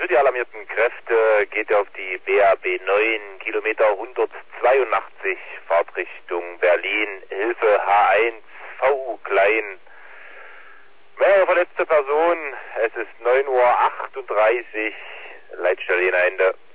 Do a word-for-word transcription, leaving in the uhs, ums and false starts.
für die alarmierten Kräfte geht auf die B A B neun, Kilometer hundertzweiundachtzig, Fahrtrichtung Berlin, Hilfe H eins, V U klein. Mehrere verletzte Personen, es ist neun Uhr achtunddreißig, Leitstelle Jena Ende.